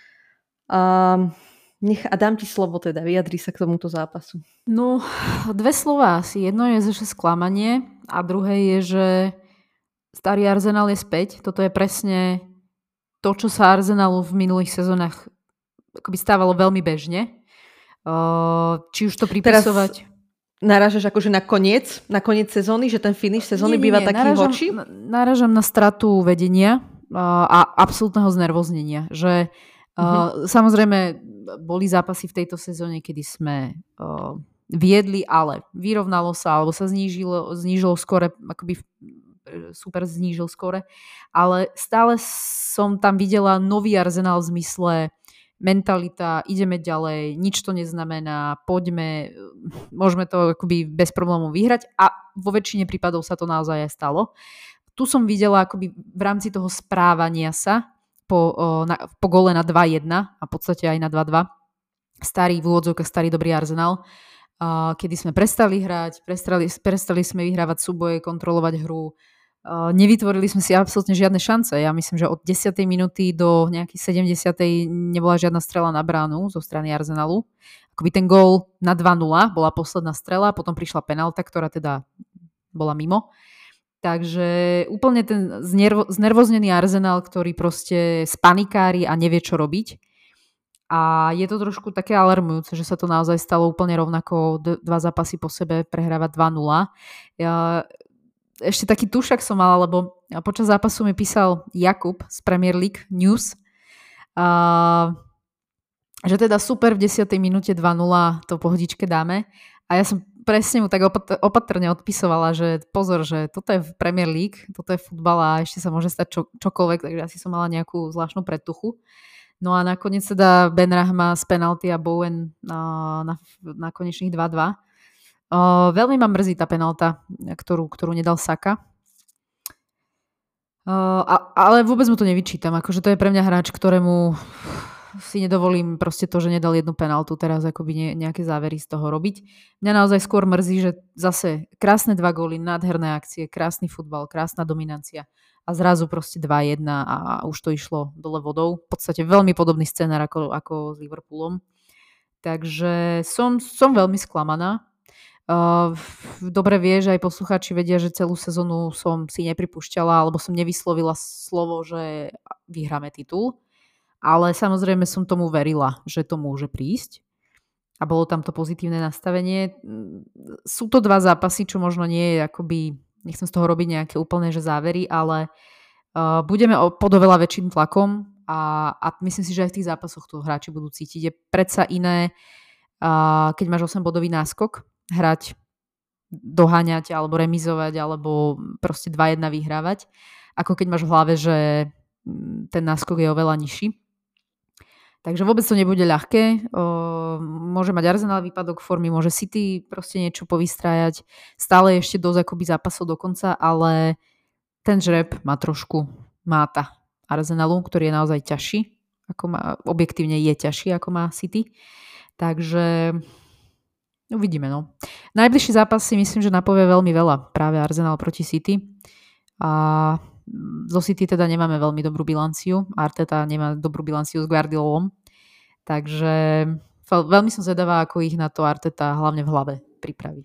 A dám ti slovo teda, vyjadri sa k tomuto zápasu. No, 2 slová asi. Jedno je, že sklamanie a druhé je, že starý Arsenal je späť. Toto je presne to, čo sa Arsenalu v minulých sezónach akoby stávalo veľmi bežne. Či už to pripisovať... Teraz narážaš akože na koniec sezóny, že ten finish sezóny býva taký hočí? Narážam na stratu vedenia a absolútneho znervoznenia. Že samozrejme boli zápasy v tejto sezóne, kedy sme viedli, ale vyrovnalo sa, alebo sa znížilo skore, akoby super znížil skore, ale stále som tam videla nový Arsenal v zmysle mentalita, ideme ďalej, nič to neznamená, poďme, môžeme to akoby bez problémov vyhrať a vo väčšine prípadov sa to naozaj aj stalo. Tu som videla akoby v rámci toho správania sa po gole na 2-1 a v podstate aj na 2-2. V úvodzovkách starý dobrý Arsenal, kedy sme prestali hrať, prestali sme vyhrávať súboje, kontrolovať hru. Nevytvorili sme si absolútne žiadne šance. Ja myslím, že od 10. minúty do nejakej 70. nebola žiadna strela na bránu zo strany Arsenalu. Akoby ten gól na 2-0 bola posledná strela, potom prišla penálta, ktorá teda bola mimo. Takže úplne ten znervoznený Arsenal, ktorý proste spanikári a nevie, čo robiť. A je to trošku také alarmujúce, že sa to naozaj stalo úplne rovnako, 2 zápasy po sebe prehrávať 2-0. Ešte taký tušak som mala, lebo počas zápasu mi písal Jakub z Premier League News, že teda super, v 10. minúte 2-0 to pohodičke dáme. A ja som presne mu tak opatrne odpisovala, že pozor, že toto je Premier League, toto je futbal a ešte sa môže stať čokoľvek, takže asi som mala nejakú zvláštnu predtuchu. No a nakoniec teda Ben Rahma z penalty a Bowen na konečných 2-2. Veľmi ma mrzí tá penálta, ktorú nedal Saka. Ale vôbec mu to nevyčítam. Akože to je pre mňa hráč, ktorému si nedovolím proste to, že nedal jednu penáltu teraz akoby nejaké závery z toho robiť. Mňa naozaj skôr mrzí, že zase krásne 2 góly, nádherné akcie, krásny futbal, krásna dominancia a zrazu proste 2-1 a už to išlo dole vodou. V podstate veľmi podobný scenár ako s Liverpoolom. Takže som veľmi sklamaná. Dobre vieš, aj poslucháči vedia, že celú sezónu som si nepripúšťala alebo som nevyslovila slovo, že vyhráme titul. Ale samozrejme som tomu verila, že to môže prísť. A bolo tam to pozitívne nastavenie. Sú to 2 zápasy, čo možno nie je akoby, nechcem z toho robiť nejaké úplné že závery, ale budeme pod oveľa väčším tlakom a myslím si, že aj v tých zápasoch to hráči budú cítiť. Je predsa iné, keď máš 8-bodový náskok, hrať, doháňať alebo remizovať alebo proste 2-1 vyhrávať, ako keď máš v hlave, že ten náskok je oveľa nižší. Takže vôbec to nebude ľahké. Môže mať Arsenal výpadok formy, môže City proste niečo povystrájať. Stále ešte dosť akoby zápasov do konca, ale ten žreb má trošku máta Arsenalu, ktorý je naozaj ťažší. Objektívne je ťažší, ako má City. Takže uvidíme. No. Najbližší zápas si myslím, že napovie veľmi veľa. Práve Arsenal proti City. A zo City teda nemáme veľmi dobrú bilanciu. Arteta nemá dobrú bilanciu s Guardiolom. Takže veľmi som zvedavá, ako ich na to Arteta hlavne v hlave pripraví.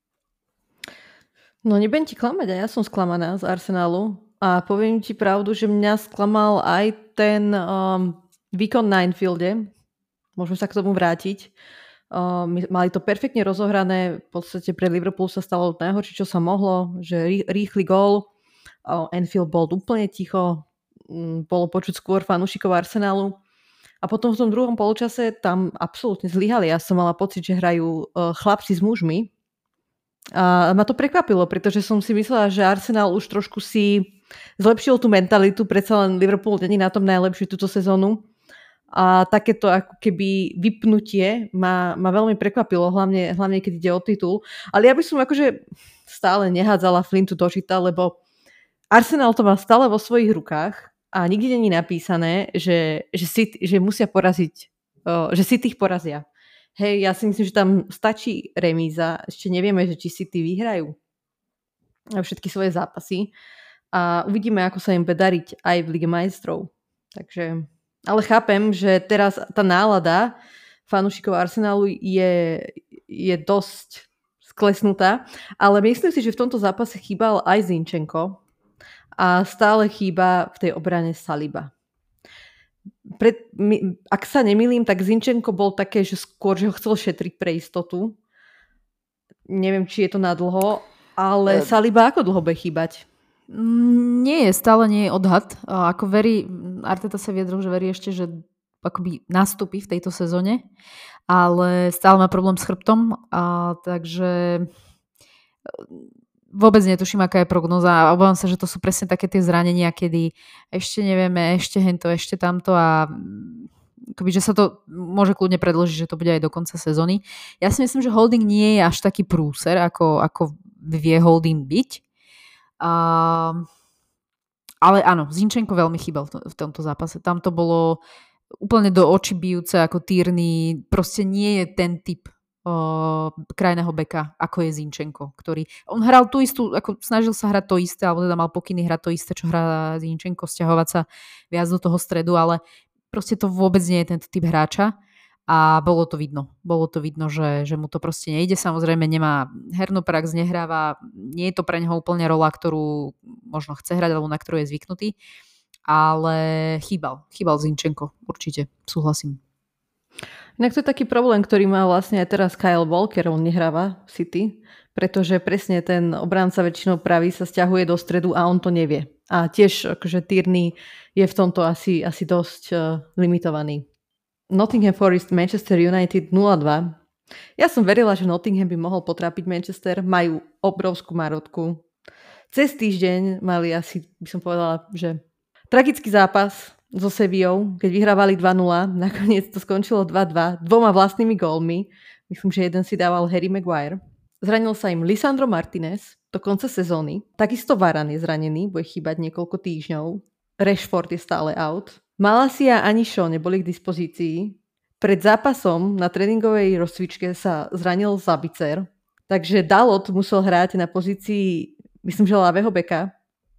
No nebudem ti klamať, a ja som sklamaná z Arsenalu. A poviem ti pravdu, že mňa sklamal aj ten výkon na Anfielde. Môžeme sa k tomu vrátiť. Mali to perfektne rozohrané. V podstate pre Liverpool sa stalo najhoršie, čo sa mohlo. Že rýchly gól. Anfield bol úplne ticho, bolo počuť skôr fanúšikov Arsenalu a potom v tom druhom poločase tam absolútne zlyhali. Ja som mala pocit, že hrajú chlapci s mužmi a ma to prekvapilo, pretože som si myslela, že Arsenal už trošku si zlepšil tú mentalitu, predsa len Liverpool není na tom najlepšie túto sezónu a takéto ako keby vypnutie ma veľmi prekvapilo, hlavne keď ide o titul. Ale ja by som akože stále nehádzala Flintu do žita, lebo Arsenal to má stále vo svojich rukách a nikde není napísané, že musia poraziť, že City ich porazia. Hej, ja si myslím, že tam stačí remíza. Ešte nevieme, že či City vyhrajú všetky svoje zápasy a uvidíme, ako sa im bude dariť aj v Lige majstrov. Takže, ale chápem, že teraz tá nálada fanúšikov Arsenalu je dosť sklesnutá, ale myslím si, že v tomto zápase chýbal aj Zinchenko, a stále chýba v tej obrane Saliba. Ak sa nemýlim, tak Zinchenko bol také, že skôr, že ho chcel šetriť pre istotu. Neviem, či je to na dlho, ale Saliba ako dlho bude chýbať? Stále nie je odhad. Ako verí, Arteta sa vyjadril, že verí ešte, že akoby nastúpi v tejto sezóne, ale stále má problém s chrbtom, takže vôbec netuším, aká je prognoza a obávam sa, že to sú presne také tie zranenia, kedy ešte nevieme, ešte hento, ešte tamto a akoby, že sa to môže kľudne predložiť, že to bude aj do konca sezóny. Ja si myslím, že Holding nie je až taký prúser, ako vie Holding byť. Ale áno, Zinchenko veľmi chýbal v tomto zápase. Tam to bolo úplne do očí bijúce ako Tierney. Proste nie je ten typ krajného beka, ako je Zinchenko, ktorý... On hral tú istú, ako snažil sa hrať to isté, alebo teda mal pokyny hrať to isté, čo hrá Zinchenko, sťahovať sa viac do toho stredu, ale proste to vôbec nie je tento typ hráča a bolo to vidno. Bolo to vidno, že mu to proste nejde. Samozrejme nemá hernú prax, nehráva, nie je to pre neho úplne rola, ktorú možno chce hrať, alebo na ktorú je zvyknutý, ale chýbal Zinchenko, určite, súhlasím. Inak to je taký problém, ktorý má vlastne aj teraz Kyle Walker, on nehráva v City, pretože presne ten obranca väčšinou pravý sa sťahuje do stredu a on to nevie. A tiež akože Tierney je v tomto asi dosť limitovaný. Nottingham Forest, Manchester United 0-2. Ja som verila, že Nottingham by mohol potrápiť Manchester, majú obrovskú marotku. Cez týždeň mali asi, by som povedala, že tragický zápas so Sevillou, keď vyhrávali 2-0, nakoniec to skončilo 2-2, 2 vlastnými gólmi. Myslím, že jeden si dával Harry Maguire. Zranil sa im Lisandro Martinez do konca sezóny. Takisto Varane je zranený, bude chýbať niekoľko týždňov. Rashford je stále out. Malacia ani Shaw neboli k dispozícii. Pred zápasom na tréningovej rozcvičke sa zranil Sabitzer, takže Dalot musel hrať na pozícii, myslím, že ľavého beka.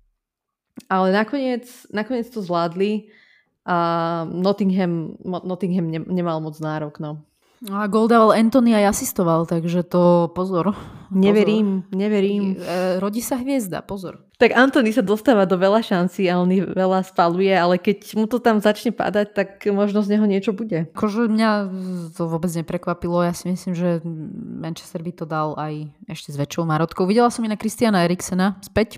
Ale nakoniec to zvládli a Nottingham nemal moc nárok, no. A gól dával Anthony aj asistoval, takže to pozor. Neverím. Rodí sa hviezda, pozor. Tak Anthony sa dostáva do veľa šancí a on ich veľa spaluje, ale keď mu to tam začne padať, tak možno z neho niečo bude. Akože mňa to vôbec neprekvapilo. Ja si myslím, že Manchester by to dal aj ešte s väčšou marotkou. Videla som i na Christiana Eriksena späť,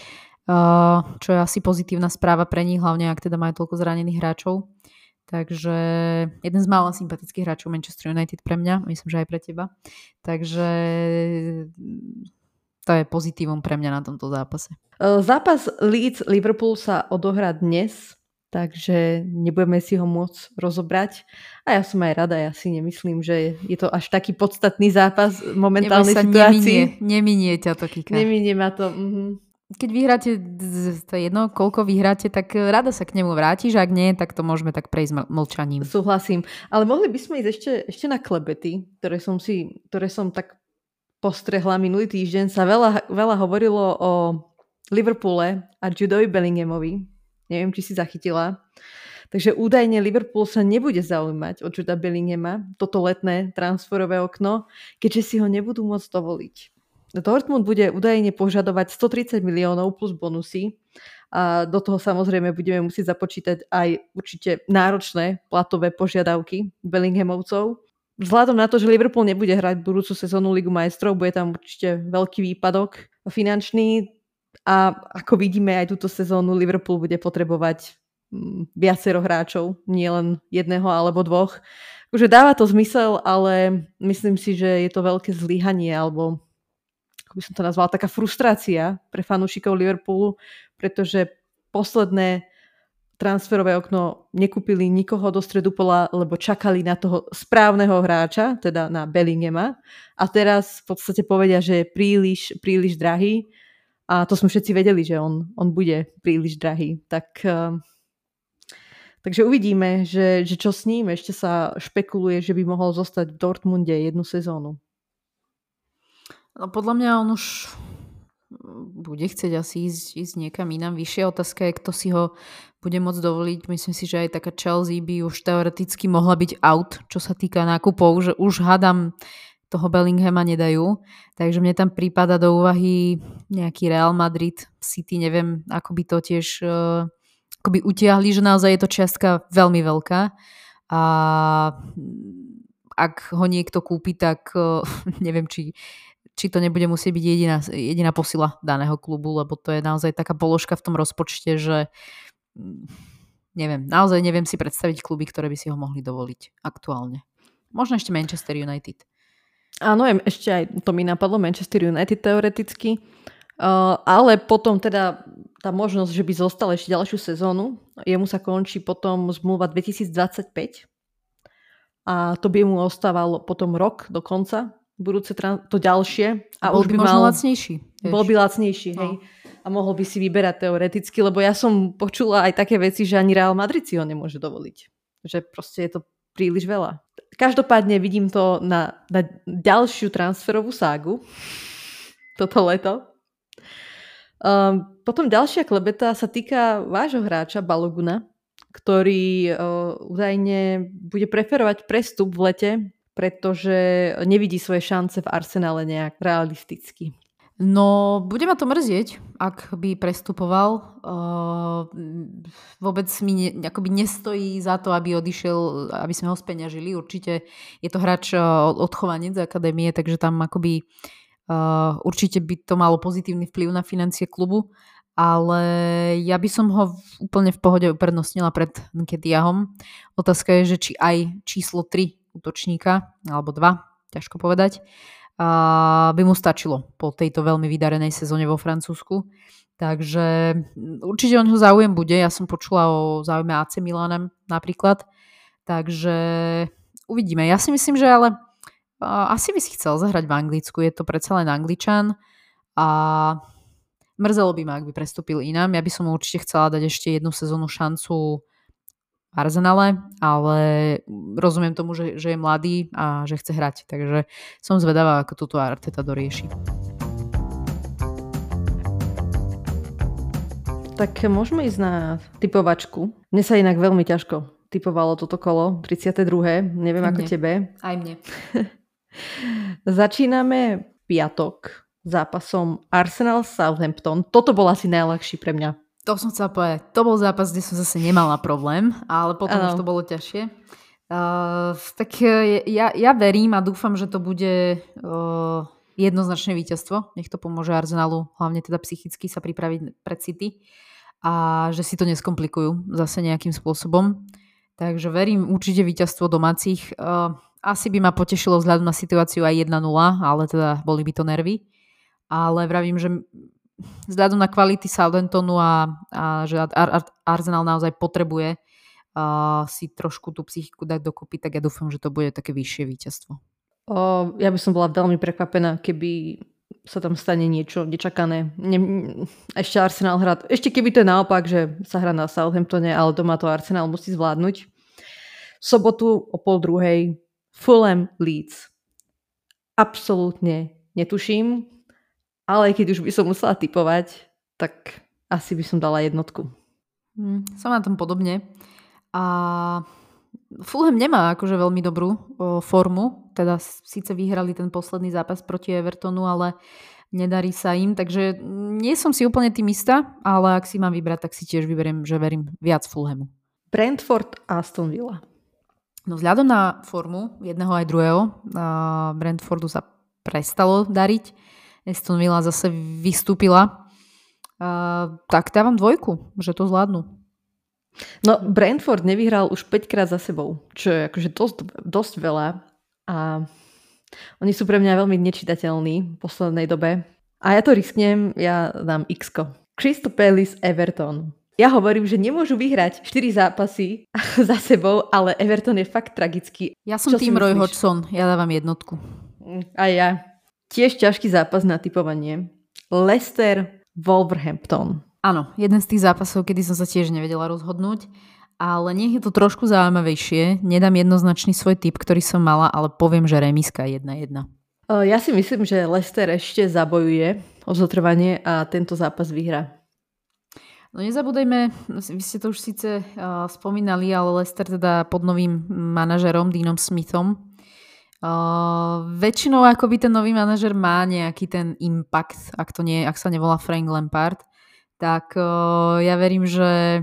čo je asi pozitívna správa pre nich, hlavne ak teda majú toľko zranených hráčov. Takže jeden z mála sympatických hráčov Manchester United pre mňa, myslím, že aj pre teba. Takže to je pozitívum pre mňa na tomto zápase. Zápas Leeds-Liverpool sa odohrá dnes, takže nebudeme si ho môcť rozobrať. A ja som aj rada, ja si nemyslím, že je to až taký podstatný zápas v momentálnej situácii. Neminie ťa to, Kika. Neminie ma to. Keď vyhráte, to je jedno, koľko vyhráte, tak rada sa k nemu vrátiš, ak nie, tak to môžeme tak prejsť mlčaním. Súhlasím, ale mohli by sme ísť ešte na klebety, ktoré som tak postrehla minulý týždeň. Sa veľa hovorilo o Liverpoole a Judeovi Bellinghamovi. Neviem, či si zachytila. Takže údajne Liverpool sa nebude zaujímať o Judea Bellinghama, toto letné transferové okno, keďže si ho nebudú môcť dovoliť. Dortmund bude údajne požadovať 130 miliónov plus bonusy a do toho samozrejme budeme musieť započítať aj určite náročné platové požiadavky Bellinghamovcov. Vzhľadom na to, že Liverpool nebude hrať budúcu sezónu Ligu majstrov, bude tam určite veľký výpadok finančný a ako vidíme aj túto sezónu Liverpool bude potrebovať viacero hráčov, nielen jedného alebo dvoch. Takže dáva to zmysel, ale myslím si, že je to veľké zlyhanie alebo by som to nazvala, taká frustrácia pre fanúšikov Liverpoolu, pretože posledné transferové okno nekúpili nikoho do stredu pola, lebo čakali na toho správneho hráča, teda na Bellinghama. A teraz v podstate povedia, že je príliš drahý. A to sme všetci vedeli, že on bude príliš drahý. Takže uvidíme, že čo s ním. Ešte sa špekuluje, že by mohol zostať v Dortmunde jednu sezónu. No podľa mňa on už bude chcieť asi ísť niekam inám. Vyššia otázka je, kto si ho bude môcť dovoliť. Myslím si, že aj taká Chelsea by už teoreticky mohla byť out, čo sa týka nákupov, že už hádam toho Bellinghama nedajú. Takže mne tam prípada do úvahy nejaký Real Madrid, City, neviem, ako by to tiež ako by utiahli, že naozaj je to čiastka veľmi veľká. A ak ho niekto kúpi, tak neviem, či to nebude musieť byť jediná posila daného klubu, lebo to je naozaj taká položka v tom rozpočte, že naozaj neviem si predstaviť kluby, ktoré by si ho mohli dovoliť aktuálne. Možno ešte Manchester United. Áno, ešte aj to mi napadlo, Manchester United teoreticky, ale potom teda tá možnosť, že by zostal ešte ďalšiu sezónu, jemu sa končí potom zmluva 2025 a to by mu ostával potom rok do konca, budúce to ďalšie. A bol by možno lacnejší. Bol by lacnejší, hej. A mohol by si vyberať teoreticky, lebo ja som počula aj také veci, že ani Real Madrid si ho nemôže dovoliť. Že proste je to príliš veľa. Každopádne vidím to na ďalšiu transferovú ságu toto leto. Potom ďalšia klebeta sa týka vášho hráča Baloguna, ktorý údajne bude preferovať prestup v lete, pretože nevidí svoje šance v Arsenále nejak realisticky. No, bude ma to mrzieť, ak by prestupoval. Vôbec mi akoby nestojí za to, aby odišiel, aby sme ho speňažili. Určite je to hráč odchovanec z akadémie, takže tam akoby určite by to malo pozitívny vplyv na financie klubu, ale ja by som ho úplne v pohode uprednostnila pred Nketiahom. Otázka je, že či aj číslo 3 útočníka, alebo 2, ťažko povedať, by mu stačilo po tejto veľmi vydarenej sezóne vo Francúzsku. Takže určite o neho záujem bude. Ja som počula o záujme AC Milanem napríklad. Takže uvidíme. Ja si myslím, že ale asi by si chcel zahrať v Anglicku. Je to predsa len Angličan a mrzelo by ma, ak by prestúpil inám. Ja by som mu určite chcela dať ešte jednu sezónu šancu Arsenale, ale rozumiem tomu, že je mladý a že chce hrať. Takže som zvedavá, ako toto Arteta dorieši. Tak môžeme ísť na typovačku. Mne sa inak veľmi ťažko typovalo toto kolo, 32. Neviem ako tebe. Aj mne. Začíname piatok zápasom Arsenal-Southampton. Toto bol asi najľahší pre mňa. To som chcela povedať. To bol zápas, kde som zase nemala problém, ale potom už to bolo ťažšie. Tak ja verím a dúfam, že to bude jednoznačné víťazstvo. Nech to pomôže Arsenalu, hlavne teda psychicky sa pripraviť pred City a že si to neskomplikujú zase nejakým spôsobom. Takže verím určite víťazstvo domácich. Asi by ma potešilo vzhľadom na situáciu aj 1-0, ale teda boli by to nervy. Ale vravím, že vzhľadom na kvality Southamptonu a že Arsenal naozaj potrebuje si trošku tú psychiku dať dokopy, tak ja dúfam, že to bude také vyššie víťazstvo. Ja by som bola veľmi prekvapená, keby sa tam stane niečo nečakané. Ešte Arsenal hrá, ešte keby to je naopak, že sa hrá na Southamptone, ale doma to Arsenal musí zvládnuť. V sobotu o 12:30 Fulham Leeds. Absolútne netuším, ale keď už by som musela tipovať, tak asi by som dala jednotku. Som na tom podobne. A Fulham nemá akože veľmi dobrú formu. Teda síce vyhrali ten posledný zápas proti Evertonu, ale nedarí sa im. Takže nie som si úplne tým istá, ale ak si mám vybrať, tak si tiež vyberiem, že verím viac Fulhamu. Brentford a Aston Villa. No vzhľadom na formu jedného aj druhého, Brentfordu sa prestalo dariť. Aston Villa zase vystúpila. Tak dávam 2, že to zvládnu. No Brentford nevyhral už 5 krát za sebou, čo je akože dosť veľa. A oni sú pre mňa veľmi nečitateľní v poslednej dobe. A ja to risknem, ja dám X-ko. Crystal Palace Everton. Ja hovorím, že nemôžu vyhrať 4 zápasy za sebou, ale Everton je fakt tragický. Ja som tým Roy Hodgson, ja dávam 1. A ja. Tiež ťažký zápas na tipovanie. Leicester Wolverhampton. Áno, jeden z tých zápasov, kedy som sa tiež nevedela rozhodnúť, ale nech je to trošku zaujímavejšie. Nedám jednoznačný svoj tip, ktorý som mala, ale poviem, že remíska 1-1. Ja si myslím, že Leicester ešte zabojuje o zotrvanie a tento zápas vyhrá. No nezabúdajme, vy ste to už síce spomínali, ale Leicester teda pod novým manažerom Deanom Smithom. Väčšinou akoby ten nový manažer má nejaký ten impact, ak sa nevolá Frank Lampard, tak ja verím, že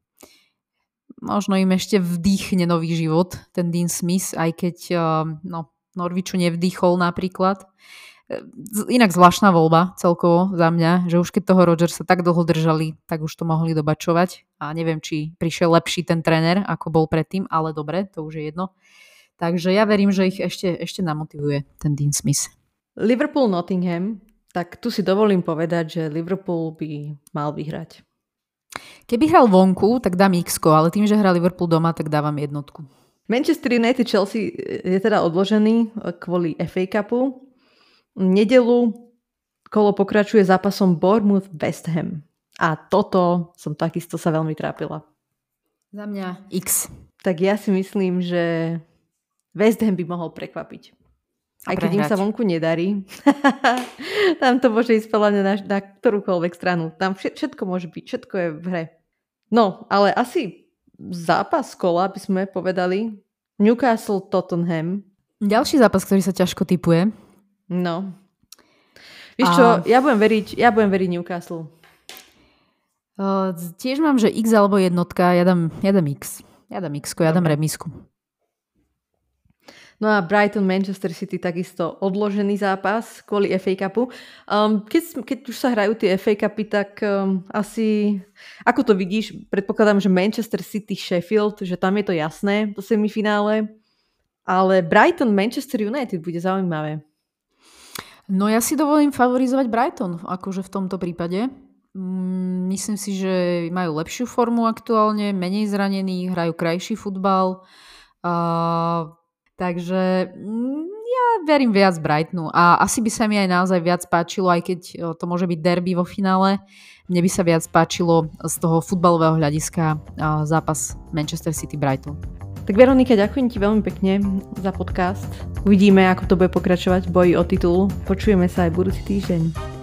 možno im ešte vdýchne nový život ten Dean Smith, aj keď Norwichu nevdýchol napríklad. Inak zvláštna voľba celkovo za mňa, že už keď toho Rodgersa tak dlho držali, tak už to mohli dobačovať a neviem, či prišiel lepší ten tréner, ako bol predtým, ale dobre, to už je jedno. Takže ja verím, že ich ešte namotivuje ten Dean Smith. Liverpool-Nottingham, tak tu si dovolím povedať, že Liverpool by mal vyhrať. Keby hral vonku, tak dám X-ko, ale tým, že hrá Liverpool doma, tak dávam 1. Manchester United Chelsea je teda odložený kvôli FA Cupu. Nedelu kolo pokračuje zápasom Bournemouth-West Ham. A toto som takisto sa veľmi trápila. Za mňa X. Tak ja si myslím, že West Ham by mohol prekvapiť. Aj keď im sa vonku nedarí. Tam to môže ísť podľa mňa na ktorúkoľvek stranu. Tam všetko môže byť, všetko je v hre. No, ale asi zápas kola by sme povedali. Newcastle-Tottenham. Ďalší zápas, ktorý sa ťažko tipuje. No. Víš čo, ja budem veriť Newcastle. Tiež mám, že X alebo jednotka, ja dám X. Ja dám X-ko, ja dám remisku. No a Brighton-Manchester City takisto odložený zápas kvôli FA Cupu. Keď už sa hrajú tie FA Cupy, tak asi, ako to vidíš, predpokladám, že Manchester City-Sheffield, že tam je to jasné, to semifinále, ale Brighton-Manchester United bude zaujímavé. No ja si dovolím favorizovať Brighton, akože v tomto prípade. Myslím si, že majú lepšiu formu aktuálne, menej zranených, hrajú krajší futbal. Takže ja verím viac Brightonu a asi by sa mi aj naozaj viac páčilo, aj keď to môže byť derby vo finále, mne by sa viac páčilo z toho futbalového hľadiska zápas Manchester City-Brighton. Tak Veronika, ďakujem ti veľmi pekne za podcast. Uvidíme, ako to bude pokračovať v boji o titul. Počujeme sa aj budúci týždeň.